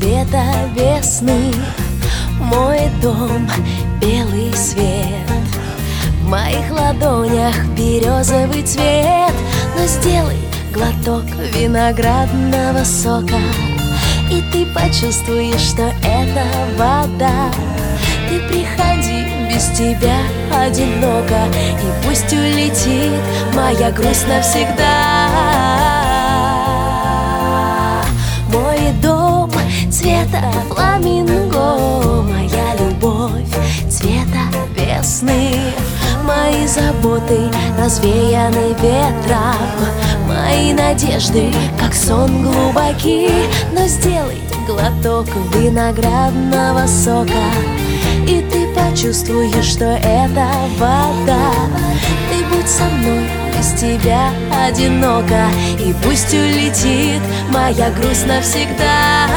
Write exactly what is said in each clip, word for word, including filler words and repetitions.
цвета весны. Мой дом — белый свет, в моих ладонях березовый цвет. Но сделай глоток виноградного сока, и ты почувствуешь, что это вода. Ты приходи, без тебя одиноко, и пусть улетит моя грусть навсегда. Мой дом цвета фламинго, моя любовь цвета весны. Мои заботы развеяны ветром, мои надежды, как сон глубоки. Но сделай глоток виноградного сока, и ты почувствуешь, что это вода. Ты будь со мной, без тебя одиноко, и пусть улетит моя грусть навсегда.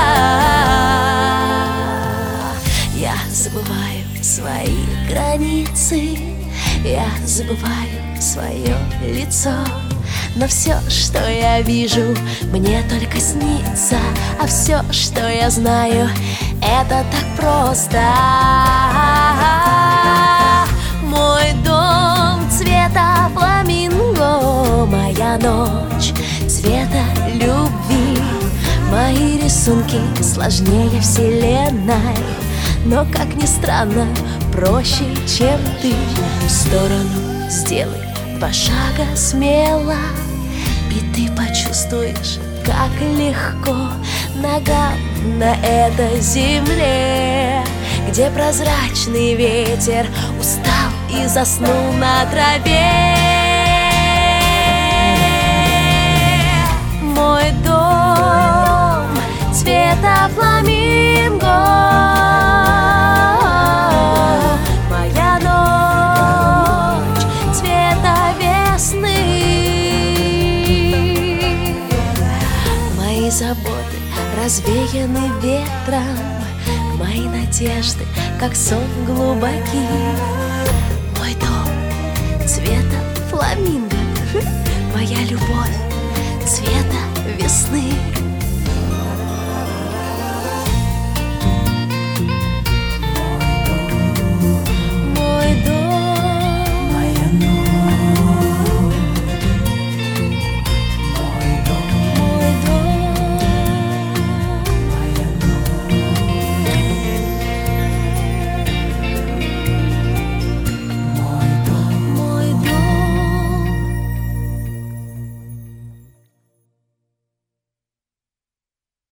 Я забываю свои границы, я забываю свое лицо. Но все, что я вижу, мне только снится, а все, что я знаю, это так просто. Мой дом цвета фламинго, моя ночь цвета любви. Мои рисунки сложнее вселенной, но, как ни странно, проще, чем ты. В сторону сделай два шага смело, и ты почувствуешь, как легко ногам на этой земле, где прозрачный ветер устал и заснул на траве. Мой дом цвета фламинго, моя ночь цвета весны. Мои заботы развеяны ветром, мои надежды, как сон глубоки. Мой дом цвета фламинго, моя любовь цвета весны.